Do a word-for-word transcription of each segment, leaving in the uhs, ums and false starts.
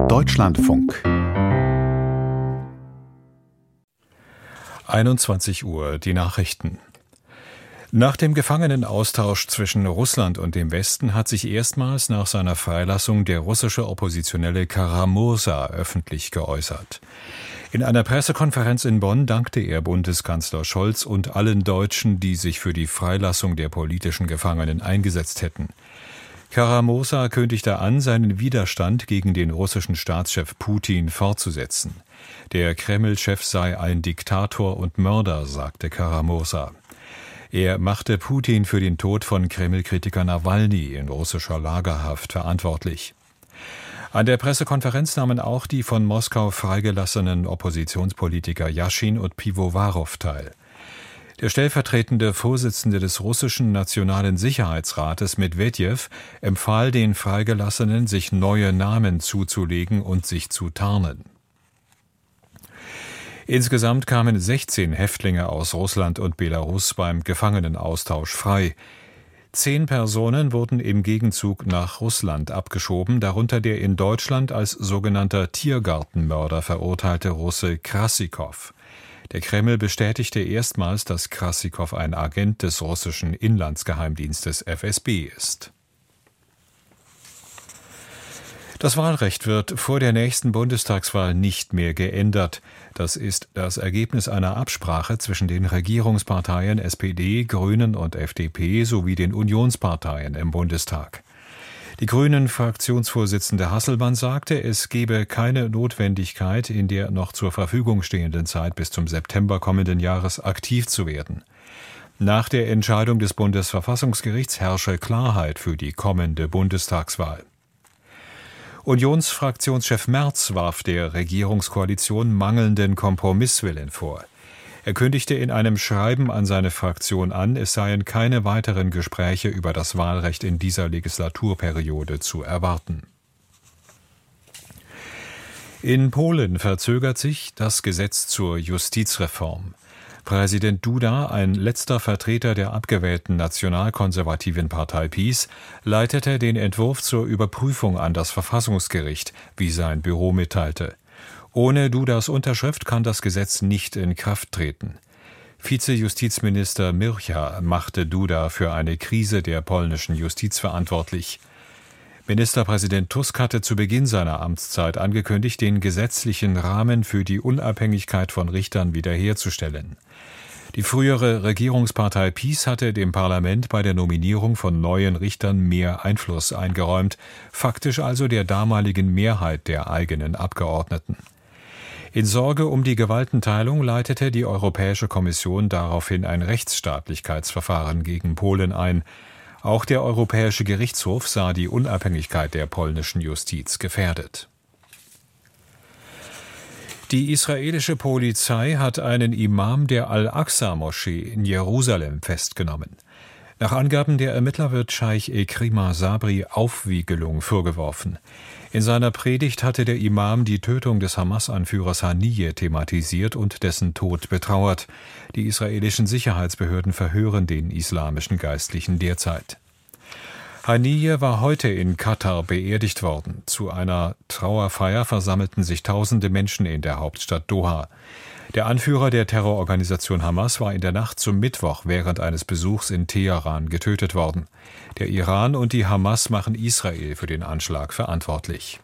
Deutschlandfunk. einundzwanzig Uhr, die Nachrichten. Nach dem Gefangenenaustausch zwischen Russland und dem Westen hat sich erstmals nach seiner Freilassung der russische Oppositionelle Kara-Murza öffentlich geäußert. In einer Pressekonferenz in Bonn dankte er Bundeskanzler Scholz und allen Deutschen, die sich für die Freilassung der politischen Gefangenen eingesetzt hätten. Kara-Murza kündigte an, seinen Widerstand gegen den russischen Staatschef Putin fortzusetzen. Der Kreml-Chef sei ein Diktator und Mörder, sagte Kara-Murza. Er machte Putin für den Tod von Kreml-Kritiker Nawalny in russischer Lagerhaft verantwortlich. An der Pressekonferenz nahmen auch die von Moskau freigelassenen Oppositionspolitiker Jaschin und Pivowarow teil. Der stellvertretende Vorsitzende des russischen Nationalen Sicherheitsrates Medwedew empfahl den Freigelassenen, sich neue Namen zuzulegen und sich zu tarnen. Insgesamt kamen sechzehn Häftlinge aus Russland und Belarus beim Gefangenenaustausch frei. Zehn Personen wurden im Gegenzug nach Russland abgeschoben, darunter der in Deutschland als sogenannter Tiergartenmörder verurteilte Russe Krassikow. Der Kreml bestätigte erstmals, dass Krassikow ein Agent des russischen Inlandsgeheimdienstes F S B ist. Das Wahlrecht wird vor der nächsten Bundestagswahl nicht mehr geändert. Das ist das Ergebnis einer Absprache zwischen den Regierungsparteien S P D, Grünen und F D P sowie den Unionsparteien im Bundestag. Die Grünen-Fraktionsvorsitzende Hasselmann sagte, es gebe keine Notwendigkeit, in der noch zur Verfügung stehenden Zeit bis zum September kommenden Jahres aktiv zu werden. Nach der Entscheidung des Bundesverfassungsgerichts herrsche Klarheit für die kommende Bundestagswahl. Unionsfraktionschef Merz warf der Regierungskoalition mangelnden Kompromisswillen vor. Er kündigte in einem Schreiben an seine Fraktion an, es seien keine weiteren Gespräche über das Wahlrecht in dieser Legislaturperiode zu erwarten. In Polen verzögert sich das Gesetz zur Justizreform. Präsident Duda, ein letzter Vertreter der abgewählten nationalkonservativen Partei PiS, leitete den Entwurf zur Überprüfung an das Verfassungsgericht, wie sein Büro mitteilte. Ohne Dudas Unterschrift kann das Gesetz nicht in Kraft treten. Vizejustizminister Myrcha machte Duda für eine Krise der polnischen Justiz verantwortlich. Ministerpräsident Tusk hatte zu Beginn seiner Amtszeit angekündigt, den gesetzlichen Rahmen für die Unabhängigkeit von Richtern wiederherzustellen. Die frühere Regierungspartei PiS hatte dem Parlament bei der Nominierung von neuen Richtern mehr Einfluss eingeräumt, faktisch also der damaligen Mehrheit der eigenen Abgeordneten. In Sorge um die Gewaltenteilung leitete die Europäische Kommission daraufhin ein Rechtsstaatlichkeitsverfahren gegen Polen ein. Auch der Europäische Gerichtshof sah die Unabhängigkeit der polnischen Justiz gefährdet. Die israelische Polizei hat einen Imam der Al-Aqsa-Moschee in Jerusalem festgenommen. Nach Angaben der Ermittler wird Scheich Ekrima Sabri Aufwiegelung vorgeworfen. In seiner Predigt hatte der Imam die Tötung des Hamas-Anführers Haniyeh thematisiert und dessen Tod betrauert. Die israelischen Sicherheitsbehörden verhören den islamischen Geistlichen derzeit. Haniyeh war heute in Katar beerdigt worden. Zu einer Trauerfeier versammelten sich tausende Menschen in der Hauptstadt Doha. Der Anführer der Terrororganisation Hamas war in der Nacht zum Mittwoch während eines Besuchs in Teheran getötet worden. Der Iran und die Hamas machen Israel für den Anschlag verantwortlich.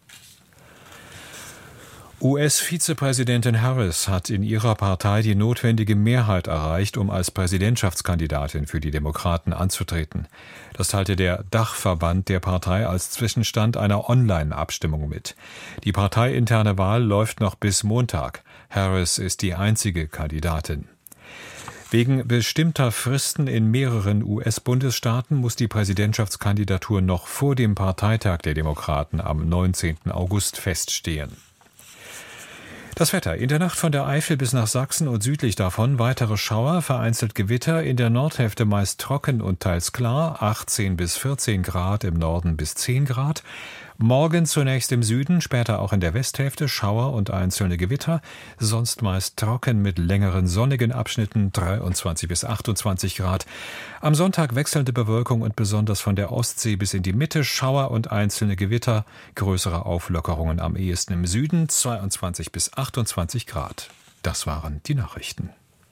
U S-Vizepräsidentin Harris hat in ihrer Partei die notwendige Mehrheit erreicht, um als Präsidentschaftskandidatin für die Demokraten anzutreten. Das teilte der Dachverband der Partei als Zwischenstand einer Online-Abstimmung mit. Die parteiinterne Wahl läuft noch bis Montag. Harris ist die einzige Kandidatin. Wegen bestimmter Fristen in mehreren U S-Bundesstaaten muss die Präsidentschaftskandidatur noch vor dem Parteitag der Demokraten am neunzehnten August feststehen. Das Wetter. In der Nacht von der Eifel bis nach Sachsen und südlich davon weitere Schauer, vereinzelt Gewitter, in der Nordhälfte meist trocken und teils klar, achtzehn bis vierzehn Grad, im Norden bis zehn Grad. Morgen zunächst im Süden, später auch in der Westhälfte Schauer und einzelne Gewitter, sonst meist trocken mit längeren sonnigen Abschnitten, dreiundzwanzig bis achtundzwanzig Grad. Am Sonntag wechselnde Bewölkung und besonders von der Ostsee bis in die Mitte Schauer und einzelne Gewitter, größere Auflockerungen am ehesten im Süden, zweiundzwanzig bis achtundzwanzig Grad. Das waren die Nachrichten.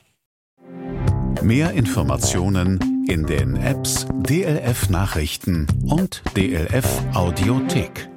Mehr Informationen in den Apps D L F Nachrichten und D L F Audiothek.